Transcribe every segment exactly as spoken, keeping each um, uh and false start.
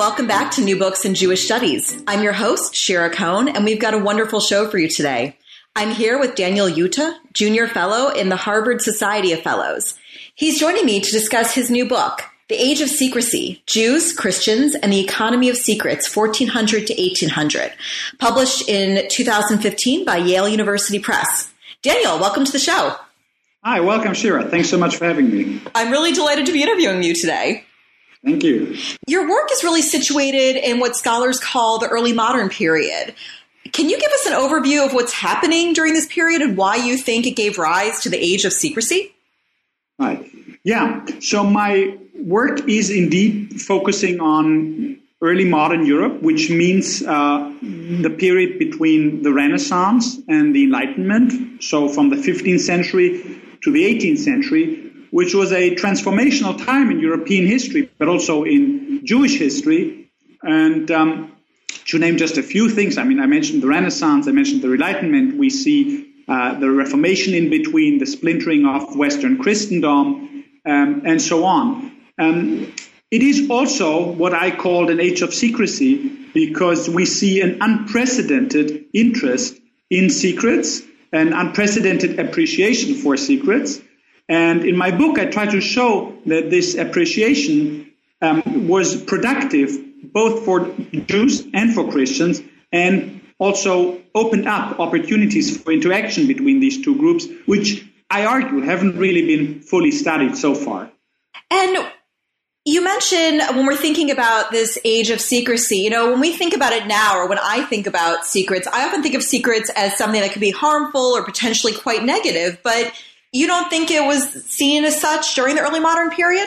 welcome back to New Books in Jewish Studies. I'm your host, Shira Cohn, and we've got a wonderful show for you today. I'm here with Daniel Yuta, Junior Fellow in the Harvard Society of Fellows. He's joining me to discuss his new book, The Age of Secrecy, Jews, Christians, and the Economy of Secrets, fourteen hundred to eighteen hundred, published in two thousand fifteen by Yale University Press. Daniel, welcome to the show. Hi, welcome, Shira. Thanks so much for having me. I'm really delighted to be interviewing you today. Thank you. Your work is really situated in what scholars call the early modern period. Can you give us an overview of what's happening during this period and why you think it gave rise to the Age of Secrecy? Right. Yeah. So my work is indeed focusing on early modern Europe, which means uh, the period between the Renaissance and the Enlightenment. So from the fifteenth century to the eighteenth century, which was a transformational time in European history, but also in Jewish history. And um, to name just a few things, I mean, I mentioned the Renaissance, I mentioned the Enlightenment. We see uh, the Reformation in between, the splintering of Western Christendom, um, and so on. Um, it is also what I called an age of secrecy, because we see an unprecedented interest in secrets, an unprecedented appreciation for secrets. And in my book, I try to show that this appreciation um, was productive both for Jews and for Christians, and also opened up opportunities for interaction between these two groups, which I argue haven't really been fully studied so far. And you mentioned when we're thinking about this age of secrecy, you know, when we think about it now, or when I think about secrets, I often think of secrets as something that could be harmful or potentially quite negative, but you don't think it was seen as such during the early modern period?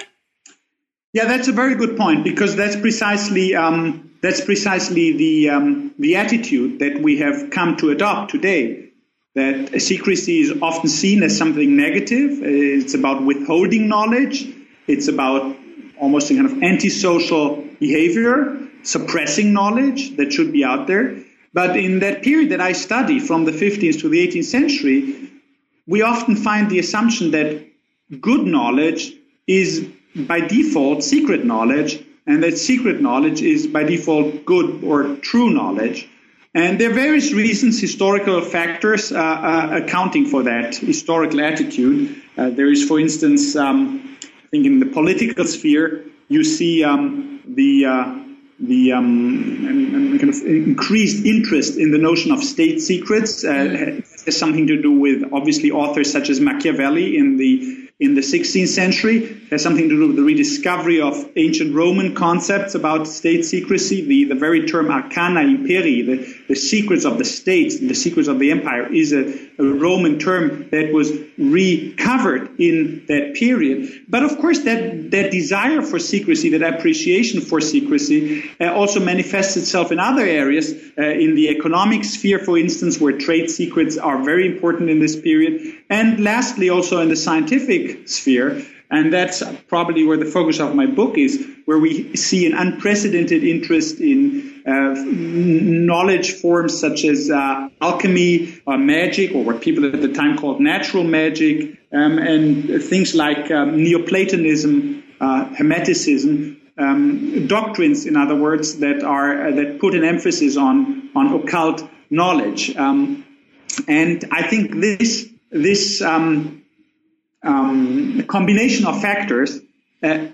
Yeah, that's a very good point, because that's precisely um, that's precisely the um, the attitude that we have come to adopt today. That secrecy is often seen as something negative. It's about withholding knowledge. It's about almost a kind of antisocial behavior, suppressing knowledge that should be out there. But in that period that I study, from the fifteenth to the eighteenth century, we often find the assumption that good knowledge is by default secret knowledge, and that secret knowledge is by default good or true knowledge. And there are various reasons, historical factors uh, uh, accounting for that historical attitude. Uh, there is, for instance, um, I think in the political sphere, you see um, the uh, the um, kind of increased interest in the notion of state secrets. Uh, has something to do with, obviously, authors such as Machiavelli in the in the sixteenth century. It has something to do with the rediscovery of ancient Roman concepts about state secrecy. The, the very term arcana imperii, the, the secrets of the states, the secrets of the empire, is a, a Roman term that was recovered in that period. But of course, that, that desire for secrecy, that appreciation for secrecy, uh, also manifests itself in other areas, uh, in the economic sphere, for instance, where trade secrets are very important in this period. And lastly, also in the scientific sphere, and that's probably where the focus of my book is, where we see an unprecedented interest in uh, knowledge forms such as uh, alchemy or magic, or what people at the time called natural magic, um, and things like um, Neoplatonism, uh, Hermeticism, um, doctrines, in other words, that are uh, that put an emphasis on on occult knowledge. Um, and I think this this um, Um, a combination of factors uh,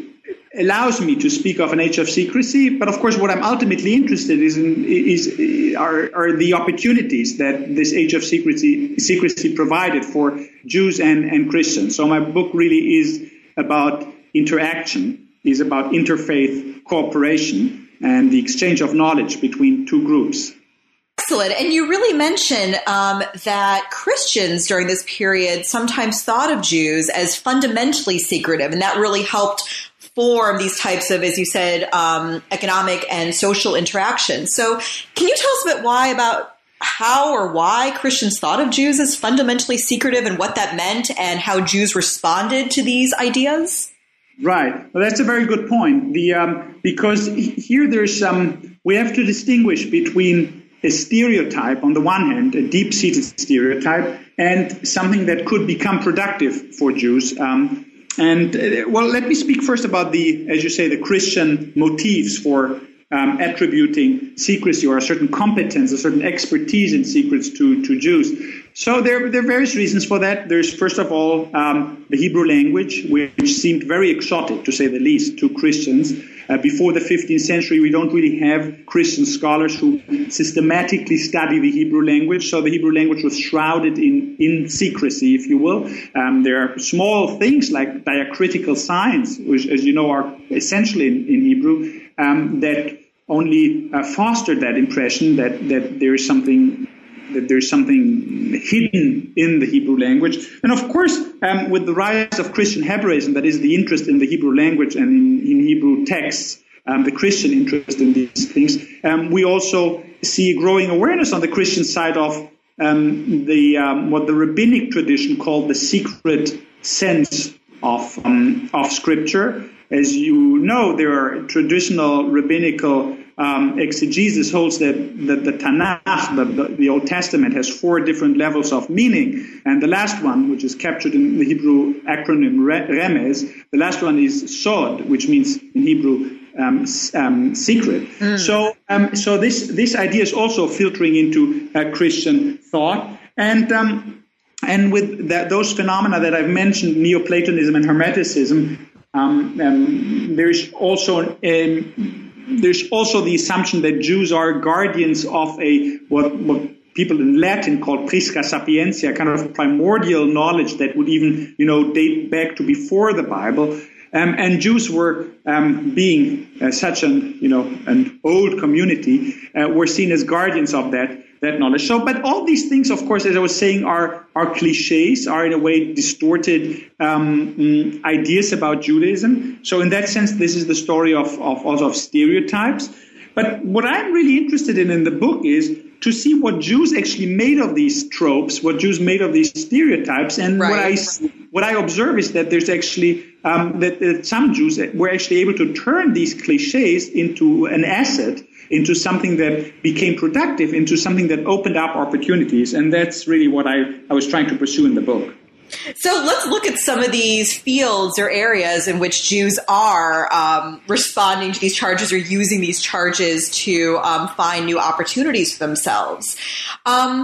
allows me to speak of an age of secrecy. But of course, what I'm ultimately interested is in is are, are the opportunities that this age of secrecy secrecy provided for Jews and, and Christians. So my book really is about interaction, is about interfaith cooperation and the exchange of knowledge between two groups. Excellent. And you really mention um, that Christians during this period sometimes thought of Jews as fundamentally secretive, and that really helped form these types of, as you said, um, economic and social interactions. So can you tell us a bit why about how or why Christians thought of Jews as fundamentally secretive and what that meant and how Jews responded to these ideas? Right. Well, that's a very good point. The um, because here there's um, we have to distinguish between a stereotype on the one hand, a deep-seated stereotype, and something that could become productive for Jews. Um, And, uh, well, let me speak first about the, as you say, the Christian motives for um, attributing secrecy or a certain competence, a certain expertise in secrets to, to Jews. So there, there are various reasons for that. There's, first of all, um, the Hebrew language, which seemed very exotic, to say the least, to Christians. Uh, before the fifteenth century, we don't really have Christian scholars who systematically study the Hebrew language. So the Hebrew language was shrouded in, in secrecy, if you will. Um, there are small things like diacritical signs, which, as you know, are essentially in, in Hebrew, um, that only uh, fostered that impression that, that there is something that there's something hidden in the Hebrew language. And of course, um, with the rise of Christian Hebraism, that is the interest in the Hebrew language and in, in Hebrew texts, um, the Christian interest in these things, um, we also see growing awareness on the Christian side of um, the um, what the rabbinic tradition called the secret sense of um, of Scripture. As you know, there are traditional rabbinical um, exegesis holds that, that the Tanakh, the, the, the Old Testament, has four different levels of meaning. And the last one, which is captured in the Hebrew acronym Remez, the last one is Sod, which means in Hebrew um, um, secret. Mm. So um, so this, this idea is also filtering into uh, Christian thought. And um, and with that, those phenomena that I've mentioned, Neoplatonism and Hermeticism, Um, um, there's also um, there's also the assumption that Jews are guardians of a what, what people in Latin call prisca sapientia, kind of primordial knowledge that would even you know date back to before the Bible. Um, and Jews were, um, being uh, such an you know an old community, uh, were seen as guardians of that. that knowledge. So, but all these things, of course, as I was saying, are are cliches, are in a way distorted um, ideas about Judaism. So in that sense, this is the story of, of also of stereotypes. But what I'm really interested in in the book is to see what Jews actually made of these tropes, what Jews made of these stereotypes. And right. what I what I observe is that there's actually um, that, that some Jews were actually able to turn these cliches into an asset, into something that became productive, into something that opened up opportunities. And that's really what I, I was trying to pursue in the book. So let's look at some of these fields or areas in which Jews are um, responding to these charges or using these charges to um, find new opportunities for themselves. Um,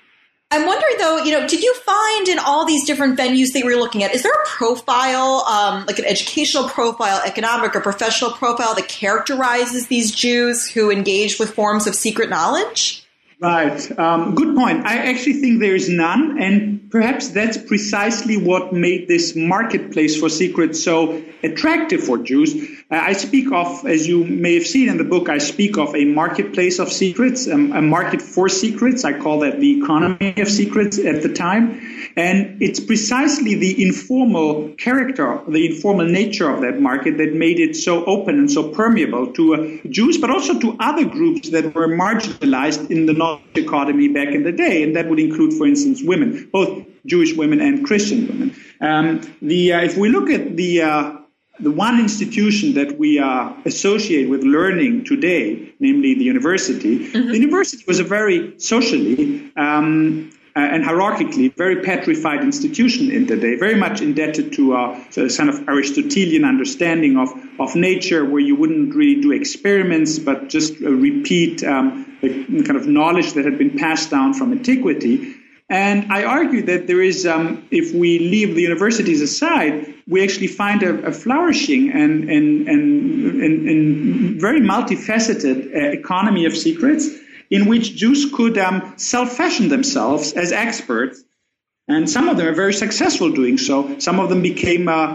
I'm wondering, though, you know, did you find in all these different venues that we were looking at, is there a profile, um, like an educational profile, economic or professional profile that characterizes these Jews who engage with forms of secret knowledge? Right. Um, good point. I actually think there is none, and perhaps that's precisely what made this marketplace for secrets so attractive for Jews. Uh, I speak of, as you may have seen in the book, I speak of a marketplace of secrets, um, a market for secrets. I call that the economy of secrets at the time. And it's precisely the informal character, the informal nature of that market that made it so open and so permeable to uh, Jews, but also to other groups that were marginalized in the knowledge economy back in the day. And that would include, for instance, women, both Jewish women and Christian women. Um, the uh, if we look at the uh, the one institution that we uh, associate with learning today, namely the university, mm-hmm. the university was a very socially um, uh, and hierarchically very petrified institution in the day, very much indebted to uh, a kind of Aristotelian understanding of, of nature, where you wouldn't really do experiments, but just uh, repeat um, the kind of knowledge that had been passed down from antiquity. And I argue that there is, um, if we leave the universities aside, we actually find a, a flourishing and, and, and, and, and very multifaceted uh, economy of secrets in which Jews could um, self-fashion themselves as experts. And some of them are very successful doing so. Some of them became, uh,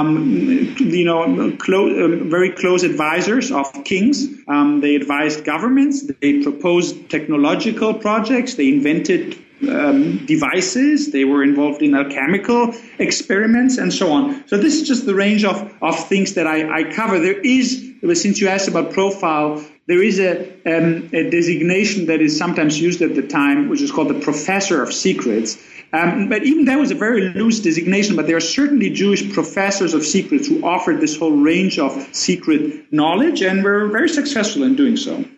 um, you know, close, uh, very close advisors of kings. Um, they advised governments. They proposed technological projects. They invented um, devices. They were involved in alchemical experiments and so on. So this is just the range of, of things that I, I cover. There is, since you asked about profile, there is a, um, a designation that is sometimes used at the time, which is called the professor of secrets. Um, but even that was a very loose designation, but there are certainly Jewish professors of secrets who offered this whole range of secret knowledge and were very successful in doing so.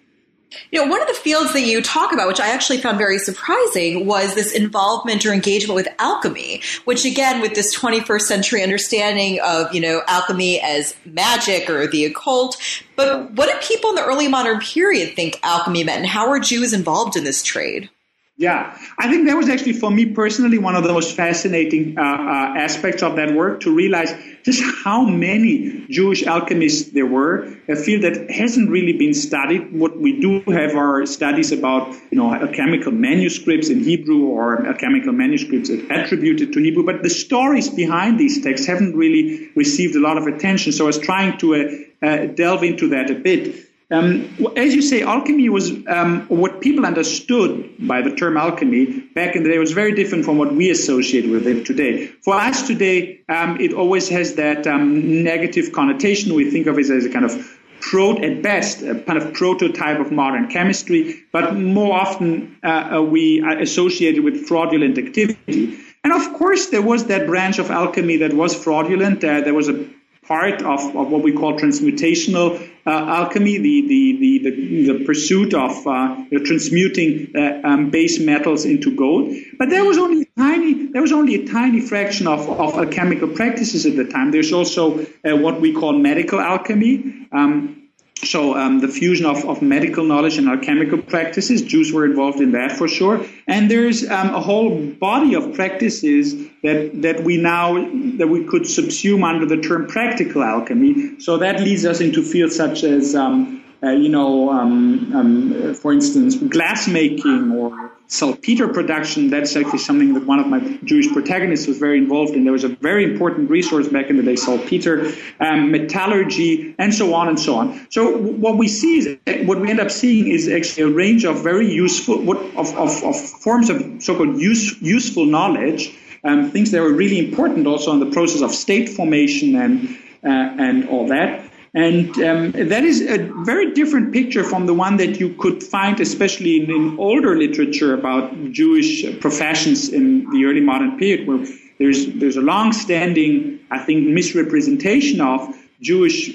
You know, one of the fields that you talk about, which I actually found very surprising, was this involvement or engagement with alchemy, which again, with this twenty-first century understanding of, you know, alchemy as magic or the occult. But what did people in the early modern period think alchemy meant, and how were Jews involved in this trade? Yeah, I think that was actually, for me personally, one of the most fascinating uh, uh, aspects of that work, to realize just how many Jewish alchemists there were, a field that hasn't really been studied. What we do have are studies about, you know, alchemical manuscripts in Hebrew or alchemical manuscripts attributed to Hebrew, but the stories behind these texts haven't really received a lot of attention. So I was trying to uh, uh, delve into that a bit. Um, as you say, alchemy was um, what people understood by the term alchemy back in the day was very different from what we associate with it today. For us today, um, it always has that um, negative connotation. We think of it as a kind of pro, at best, a kind of prototype of modern chemistry, but more often uh, we associate it with fraudulent activity. And of course, there was that branch of alchemy that was fraudulent. Uh, there was a part of, of what we call transmutational uh, alchemy, the the, the the the pursuit of uh, you know, transmuting uh, um, base metals into gold. But there was only a tiny there was only a tiny fraction of, of alchemical practices at the time. There's also uh, what we call medical alchemy. Um, So um, the fusion of, of medical knowledge and alchemical practices, Jews were involved in that for sure. And there's um, a whole body of practices that that we now that we could subsume under the term practical alchemy. So that leads us into fields such as um, uh, you know, um, um, for instance, glass making or saltpeter production. That's actually something that one of my Jewish protagonists was very involved in. There was a very important resource back in the day, saltpeter, um, metallurgy, and so on and so on. So what we see is, what we end up seeing is actually a range of very useful, what, of, of, of forms of so-called use, useful knowledge, um, things that were really important also in the process of state formation and uh, and all that. And um, that is a very different picture from the one that you could find, especially in, in older literature about Jewish professions in the early modern period, where there's there's a long-standing, I think, misrepresentation of Jewish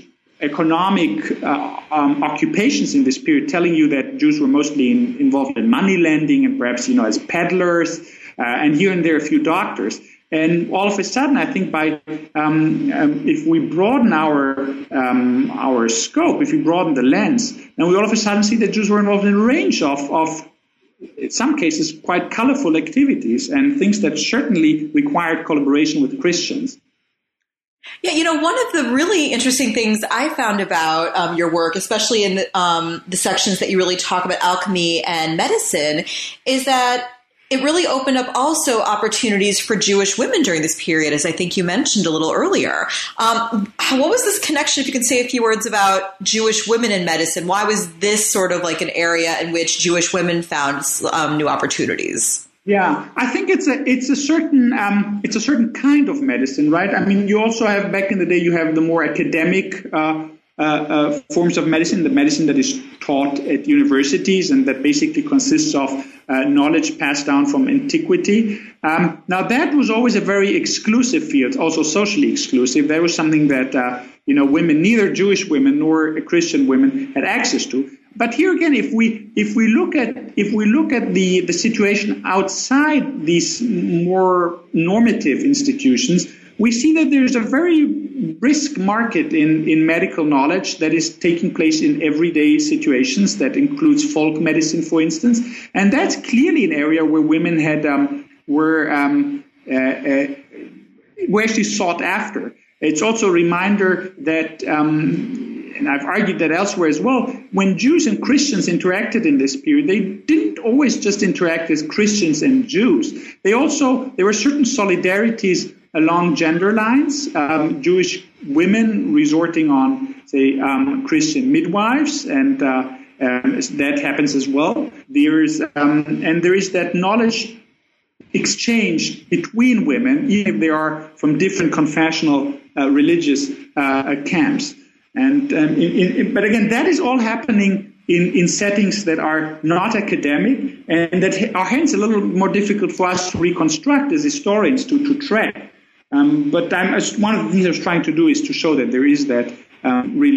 economic uh, um, occupations in this period, telling you that Jews were mostly in, involved in money lending and perhaps, you know, as peddlers, uh, and here and there a few doctors. And all of a sudden, I think by um, um, if we broaden our um, our scope, if we broaden the lens, then we all of a sudden see that Jews were involved in a range of, of in some cases, quite colorful activities and things that certainly required collaboration with Christians. Yeah, you know, one of the really interesting things I found about um, your work, especially in the, um, the sections that you really talk about alchemy and medicine, is that it really opened up also opportunities for Jewish women during this period, as I think you mentioned a little earlier. Um, what was this connection, if you could say a few words about Jewish women in medicine? Why was this sort of like an area in which Jewish women found um, new opportunities? Yeah, I think it's a it's a certain um, it's a certain kind of medicine, right? I mean, you also have, back in the day, you have the more academic uh, uh, uh, forms of medicine, the medicine that is taught at universities and that basically consists of Uh, knowledge passed down from antiquity. Um, now, that was always a very exclusive field, also socially exclusive. That was something that, uh, you know, women, neither Jewish women nor Christian women, had access to. But here again, if we if we look at if we look at the, the situation outside these more normative institutions, we see that there's a very brisk market in, in medical knowledge that is taking place in everyday situations. That includes folk medicine, for instance, and that's clearly an area where women had um, were um, uh, uh, were actually sought after. It's also a reminder that, um, and I've argued that elsewhere as well, when Jews and Christians interacted in this period, they didn't always just interact as Christians and Jews. They also there were certain solidarities along gender lines, um, Jewish women resorting on, say, um, Christian midwives, and uh, um, that happens as well. There's um, and there is that knowledge exchange between women, even if they are from different confessional uh, religious uh, camps. And um, in, in, but again, that is all happening in, in settings that are not academic and that are hence a little more difficult for us to reconstruct as historians to to track. Um, but I'm, one of the things I was trying to do is to show that there is that um, really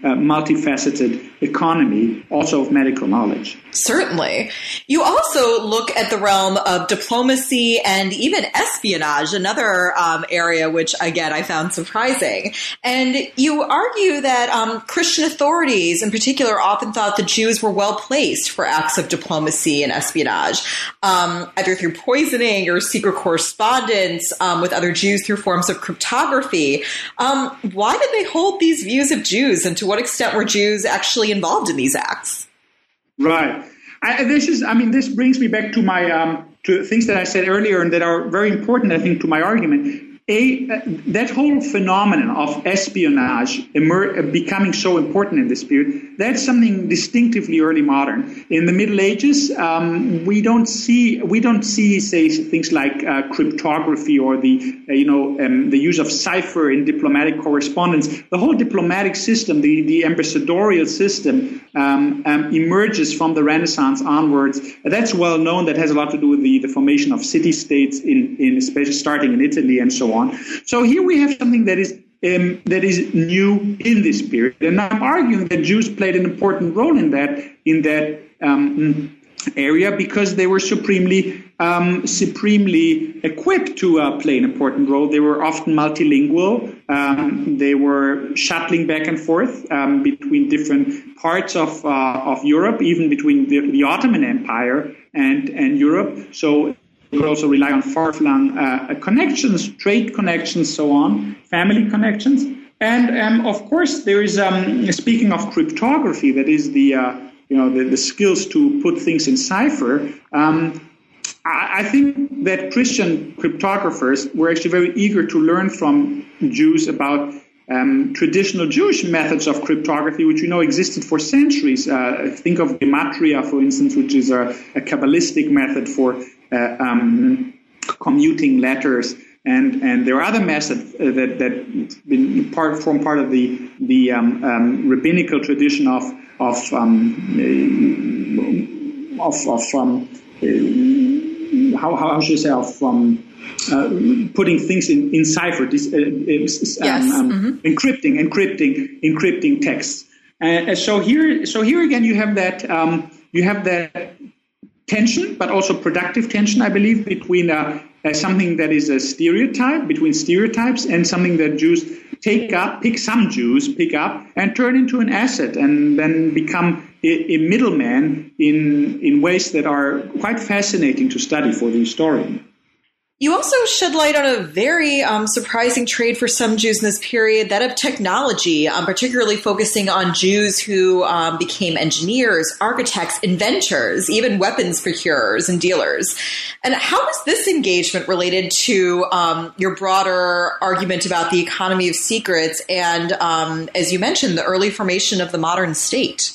uh, multifaceted economy, also of medical knowledge. Certainly. You also look at the realm of diplomacy and even espionage, another um, area which, again, I found surprising. And you argue that um, Christian authorities in particular often thought the Jews were well placed for acts of diplomacy and espionage, um, either through poisoning or secret correspondence um, with other Jews through forms of cryptography. Um, why did they hold these views of Jews, and to what extent were Jews actually involved in these acts? Right. I, this is, I mean, this brings me back to my um, to things that I said earlier and that are very important, I think, to my argument. A, uh, that whole phenomenon of espionage emer- becoming so important in this period, that's something distinctively early modern. In the Middle Ages, um, we don't see we don't see say things like uh, cryptography or the uh, you know um, the use of cipher in diplomatic correspondence. The whole diplomatic system, the the ambassadorial system, um, um, emerges from the Renaissance onwards. That's well known. That has a lot to do with the, the formation of city-states in in especially starting in Italy and so on. On. So here we have something that is um, that is new in this period, and I'm arguing that Jews played an important role in that in that um, area because they were supremely um, supremely equipped to uh, play an important role. They were often multilingual. Um, they were shuttling back and forth um, between different parts of uh, of Europe, even between the, the Ottoman Empire and and Europe. So you could also rely on far-flung uh, connections, trade connections, so on, family connections. And um, of course, there is, um, speaking of cryptography, that is the, uh, you know, the, the skills to put things in cipher. Um, I, I think that Christian cryptographers were actually very eager to learn from Jews about um, traditional Jewish methods of cryptography, which we know existed for centuries. Uh, think of gematria, for instance, which is a, a Kabbalistic method for Uh, um, commuting letters, and and there are other methods uh, that that been part form part of the the um, um, rabbinical tradition of of um, uh, of, of um, uh, how how should I say of um, uh, putting things in in cipher, this, uh, yes. um, um, mm-hmm. encrypting encrypting encrypting texts. And so here so here again you have that um, you have that. tension, but also productive tension, I believe, between uh, uh, something that is a stereotype, between stereotypes, and something that Jews take up, pick some Jews, pick up, and turn into an asset, and then become a, a middleman in in ways that are quite fascinating to study for the historian. You also shed light on a very um, surprising trade for some Jews in this period, that of technology, um, particularly focusing on Jews who um, became engineers, architects, inventors, even weapons procurers and dealers. And how is this engagement related to um, your broader argument about the economy of secrets and, um, as you mentioned, the early formation of the modern state?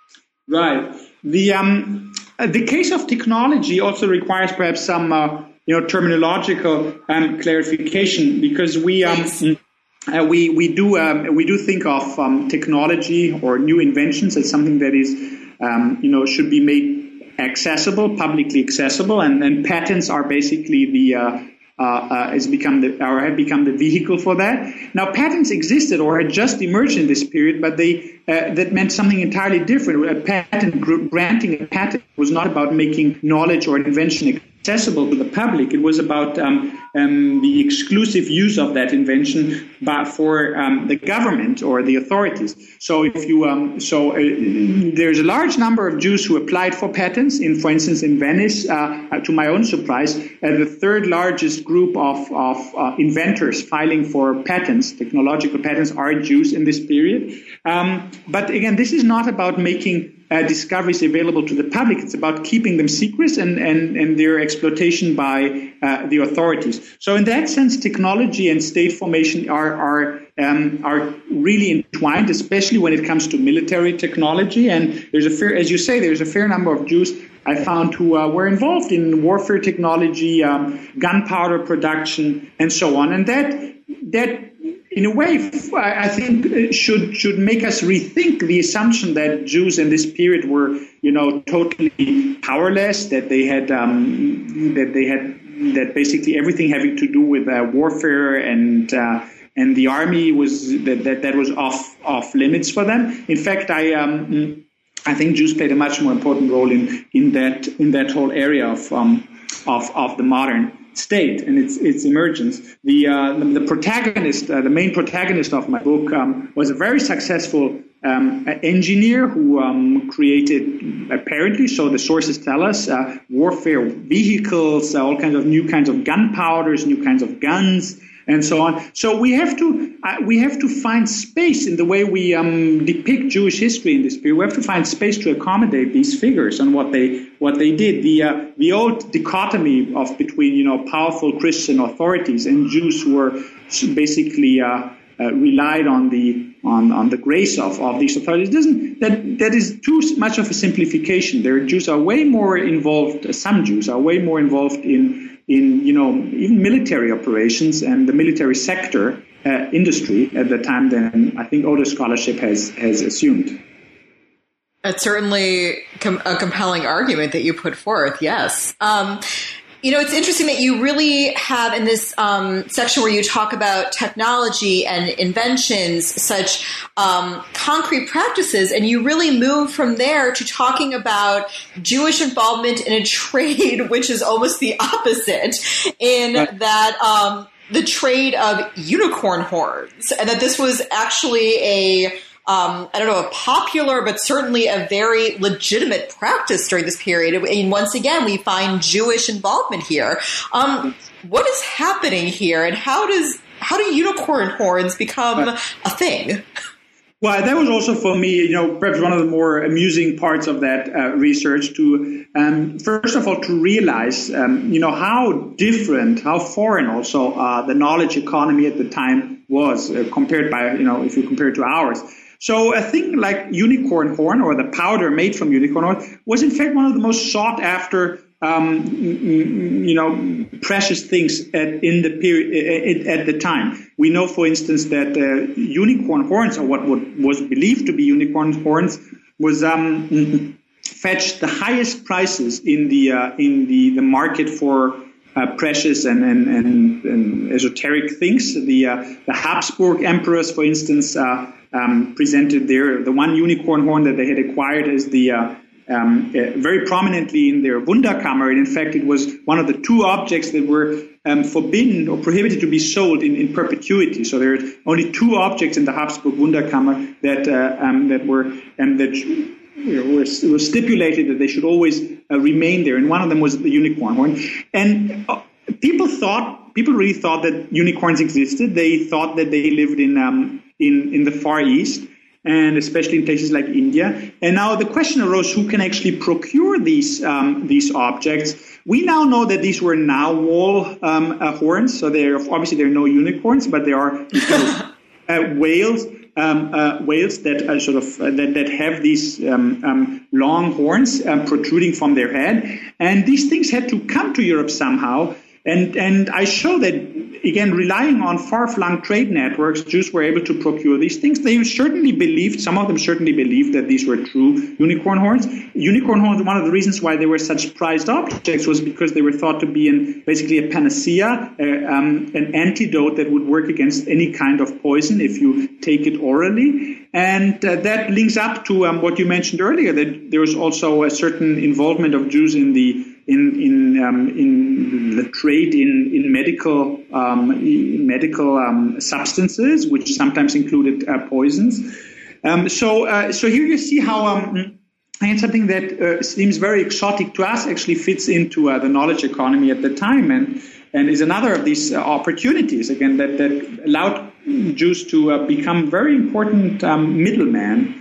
Right. The um, the case of technology also requires perhaps some Uh, you know, terminological um, clarification, because we um, uh, we we do um, we do think of um, technology or new inventions as something that is um, you know should be made accessible, publicly accessible, and, and patents are basically the uh, uh, uh, has become the or have become the vehicle for that. Now, patents existed or had just emerged in this period, but they uh, that meant something entirely different. A patent granting a patent was not about making knowledge or invention accessible to the public. It was about um, um, the exclusive use of that invention by, for um, the government or the authorities. So, if you um, so uh, there's a large number of Jews who applied for patents. In, for instance, in Venice, uh, to my own surprise, uh, the third largest group of of uh, inventors filing for patents, technological patents, are Jews in this period. Um, but again, this is not about making Uh, discoveries available to the public. It's about keeping them secret and, and, and their exploitation by uh, the authorities. So in that sense, technology and state formation are are um, are really entwined, especially when it comes to military technology. And there's a fair, as you say, there's a fair number of Jews I found who uh, were involved in warfare technology, um, gunpowder production, and so on. And that that. In a way, I think should should make us rethink the assumption that Jews in this period were, you know, totally powerless, that they had um, that they had that basically everything having to do with uh, warfare and uh, and the army was that, that that was off off limits for them. In fact, I um, I think Jews played a much more important role in in that in that whole area of um, of of the modern state and its its emergence. The uh, the, the protagonist, uh, the main protagonist of my book, um, was a very successful um, engineer who um, created, apparently, so the sources tell us, uh, warfare vehicles, uh, all kinds of new kinds of gunpowders, new kinds of guns, and so on. So we have to uh, we have to find space in the way we um, depict Jewish history in this period. We have to find space to accommodate these figures and what they what they did. The uh, the old dichotomy of between you know powerful Christian authorities and Jews who were basically uh, uh, relied on the on, on the grace of, of these authorities doesn't that that is too much of a simplification. There Jews are way more involved. Some Jews are way more involved in. in, you know, even military operations and the military sector uh, industry at the time than I think older scholarship has, has assumed. That's certainly com- a compelling argument that you put forth, yes. Um, you know, it's interesting that you really have in this um, section where you talk about technology and inventions, such um, concrete practices, and you really move from there to talking about Jewish involvement in a trade, which is almost the opposite, in right. that um, the trade of unicorn horns, and that this was actually a Um, I don't know, a popular, but certainly a very legitimate practice during this period. And once again, we find Jewish involvement here. Um, what is happening here, and how does how do unicorn horns become a thing? Well, that was also for me, you know, perhaps one of the more amusing parts of that uh, research to, um, first of all, to realize, um, you know, how different, how foreign also uh, the knowledge economy at the time was uh, compared by, you know, if you compare it to ours. So a thing like unicorn horn or the powder made from unicorn horn was in fact one of the most sought after, um, you know, precious things at, in the period at the time. We know, for instance, that uh, unicorn horns, or what was believed to be unicorn horns, was um, fetched the highest prices in the uh, in the, the market for uh, precious and, and, and, and esoteric things. The uh, the Habsburg emperors, for instance. Uh, Um, presented their the one unicorn horn that they had acquired as the uh, um, uh, very prominently in their Wunderkammer. And in fact, it was one of the two objects that were um, forbidden or prohibited to be sold in, in perpetuity. So there are only two objects in the Habsburg Wunderkammer that uh, um, that were and um, that you know, were, it was stipulated that they should always uh, remain there. And one of them was the unicorn horn. And uh, people thought people really thought that unicorns existed. They thought that they lived in um, in, in the Far East, and especially in places like India. And now the question arose, who can actually procure these um, these objects? We now know that these were narwhal um, uh, horns, so they're obviously there are no unicorns, but there are uh, whales, um, uh, whales that are sort of uh, that, that have these um, um, long horns um, protruding from their head, and these things had to come to Europe somehow. And and I show that, again, relying on far-flung trade networks, Jews were able to procure these things. They certainly believed, some of them certainly believed that these were true unicorn horns. Unicorn horns, one of the reasons why they were such prized objects was because they were thought to be in basically a panacea, uh, um, an antidote that would work against any kind of poison if you take it orally. And uh, that links up to um, what you mentioned earlier, that there was also a certain involvement of Jews in the in in um, in the trade in in medical um, in medical um, substances, which sometimes included uh, poisons. Um, so uh, so here you see how um, and something that uh, seems very exotic to us actually fits into uh, the knowledge economy at the time, and and is another of these uh, opportunities again that that allowed Jews to uh, become very important um, middlemen.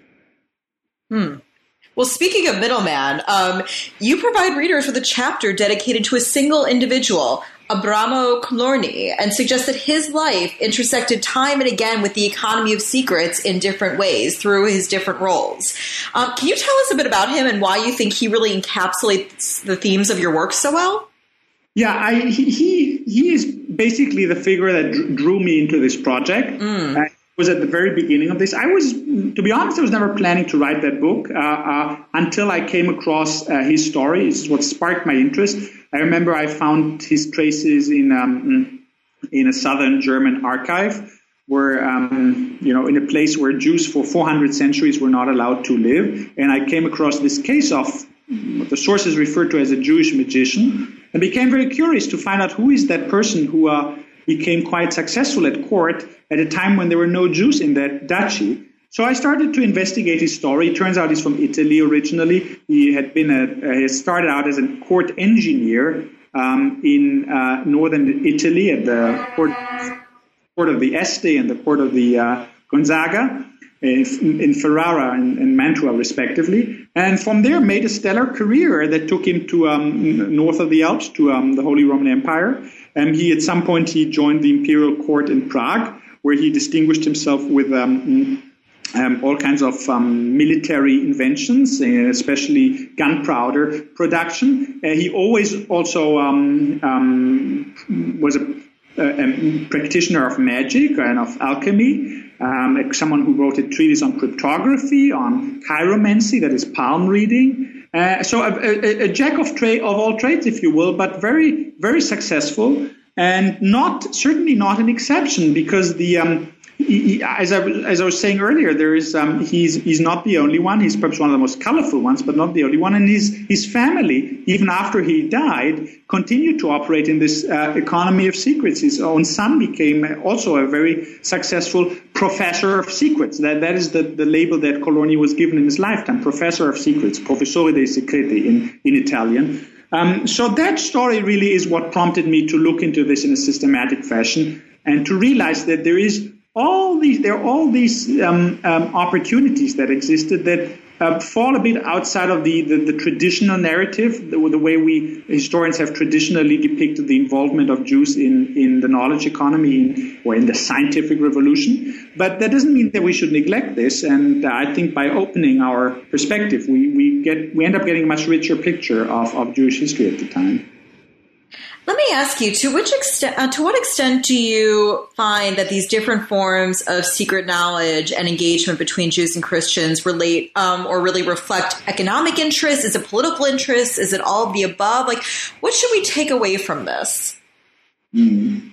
Hmm. Well, speaking of middleman, um, you provide readers with a chapter dedicated to a single individual, Abramo Kolorny, and suggest that his life intersected time and again with the economy of secrets in different ways through his different roles. Um, can you tell us a bit about him and why you think he really encapsulates the themes of your work so well? Yeah, I, he he is basically the figure that drew me into this project. Mm. Uh, was at the very beginning of this. I was, to be honest, I was never planning to write that book uh, uh, until I came across uh, his story. This is what sparked my interest. I remember I found his traces in um, in a southern German archive, where um, you know, in a place where Jews for four hundred centuries were not allowed to live, and I came across this case of what the sources refer to as a Jewish magician, and became very curious to find out who is that person who uh, became quite successful at court at a time when there were no Jews in that duchy. So I started to investigate his story. It turns out he's from Italy originally. He had been a, uh, he started out as a court engineer um, in uh, northern Italy at the court, court of the Este and the court of the uh, Gonzaga in, in Ferrara and, and Mantua, respectively. And from there made a stellar career that took him to um, north of the Alps, to um, the Holy Roman Empire. And he, at some point, he joined the imperial court in Prague, where he distinguished himself with um, um, all kinds of um, military inventions, uh, especially gunpowder production. Uh, he always also um, um, was a, a, a practitioner of magic and of alchemy, um, like someone who wrote a treatise on cryptography, on chiromancy, that is palm reading. Uh, so a, a, a jack of trade of all trades, if you will, but very, very successful, and not certainly not an exception, because the um, he, he, as I as I was saying earlier, there is um, he's he's not the only one. He's perhaps one of the most colorful ones, but not the only one. And his his family, even after he died, continued to operate in this uh, economy of secrets. His own son became also a very successful professor of secrets. That that is the, the label that Colorni was given in his lifetime: professor of secrets, professore dei segreti in in Italian. Um, so that story really is what prompted me to look into this in a systematic fashion and to realize that there is all these there are all these um, um, opportunities that existed that uh, fall a bit outside of the, the, the traditional narrative, the, the way we historians have traditionally depicted the involvement of Jews in, in the knowledge economy in, or in the scientific revolution. But that doesn't mean that we should neglect this. And uh, I think by opening our perspective, we, we get we end up getting a much richer picture of, of Jewish history at the time. Let me ask you, to which extent, uh, to what extent do you find that these different forms of secret knowledge and engagement between Jews and Christians relate um, or really reflect economic interests? Is it political interests? Is it all of the above? Like, what should we take away from this? Mm.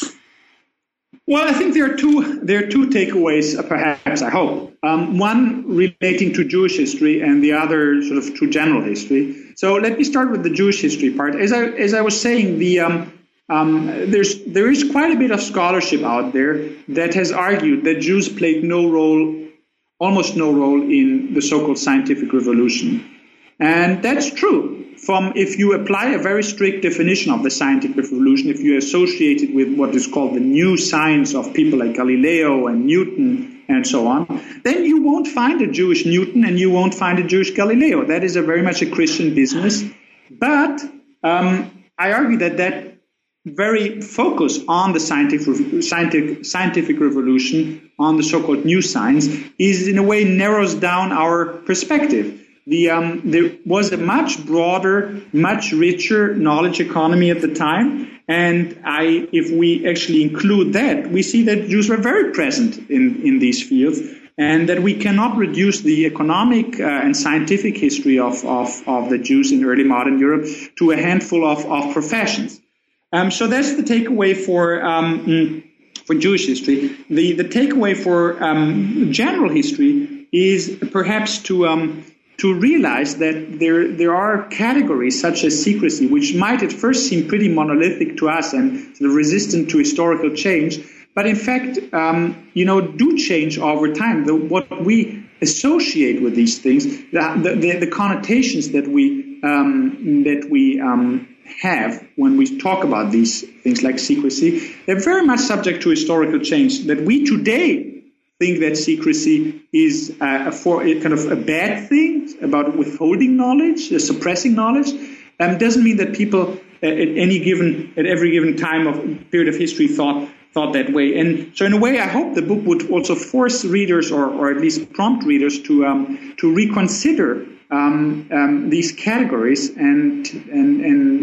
Well, I think there are two there are two takeaways, uh, perhaps, I hope. Um, one relating to Jewish history and the other sort of to general history. So let me start with the Jewish history part. As I as I was saying, the um, um, there's there is quite a bit of scholarship out there that has argued that Jews played no role, almost no role, in the so-called scientific revolution, and that's true. From if you apply a very strict definition of the scientific revolution, if you associate it with what is called the new science of people like Galileo and Newton and so on, then you won't find a Jewish Newton and you won't find a Jewish Galileo. That is a very much a Christian business. But um, I argue that that very focus on the scientific, scientific, scientific revolution, on the so-called new science, is in a way narrows down our perspective. The, um, there was a much broader, much richer knowledge economy at the time, and I, if we actually include that, we see that Jews were very present in, in these fields, and that we cannot reduce the economic uh, and scientific history of, of, of the Jews in early modern Europe to a handful of, of professions. Um, so that's the takeaway for um, for Jewish history. The the takeaway for um, general history is perhaps to um, to realize that there there are categories such as secrecy, which might at first seem pretty monolithic to us and sort of resistant to historical change, but in fact, um, you know, do change over time. The, what we associate with these things, the the, the connotations that we um, that we um, have when we talk about these things like secrecy, they're very much subject to historical change. That we today think that secrecy is a, for, a kind of a bad thing, about withholding knowledge, uh, suppressing knowledge, um, doesn't mean that people uh, at any given, at every given time of period of history thought thought that way. And so, in a way, I hope the book would also force readers, or, or at least prompt readers, to um, to reconsider um, um, these categories and and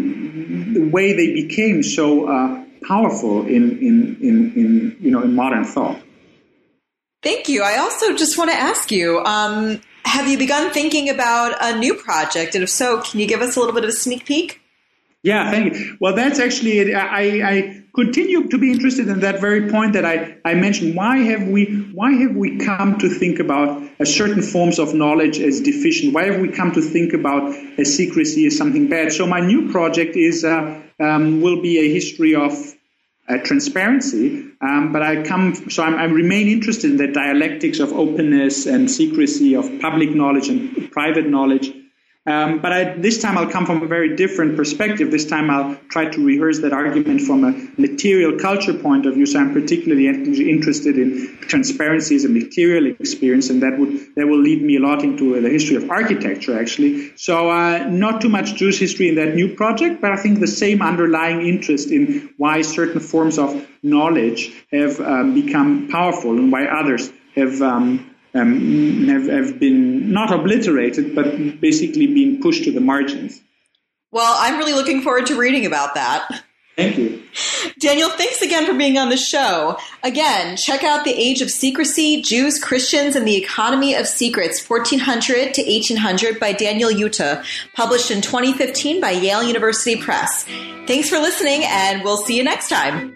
and the way they became so uh, powerful in, in in in you know in modern thought. Thank you. I also just want to ask you, um, have you begun thinking about a new project? And if so, can you give us a little bit of a sneak peek? Yeah, thank you. Well, that's actually it. I, I continue to be interested in that very point that I, I mentioned. Why have we why have we come to think about a certain forms of knowledge as deficient? Why have we come to think about a secrecy as something bad? So my new project is uh, um, will be a history of uh, transparency, um, but I come so I'm, I remain interested in the dialectics of openness and secrecy, of public knowledge and private knowledge. Um, but I, this time I'll come from a very different perspective. This time I'll try to rehearse that argument from a material culture point of view. So I'm particularly interested in transparency as a material experience, and that would that will lead me a lot into the history of architecture, actually. So uh, not too much Jewish history in that new project, but I think the same underlying interest in why certain forms of knowledge have um, become powerful and why others have um, Um, have, have been not obliterated, but basically being pushed to the margins. Well, I'm really looking forward to reading about that. Thank you. Daniel, thanks again for being on the show. Again, check out The Age of Secrecy, Jews, Christians, and the Economy of Secrets, fourteen hundred to eighteen hundred by Daniel Yuta, published in twenty fifteen by Yale University Press. Thanks for listening, and we'll see you next time.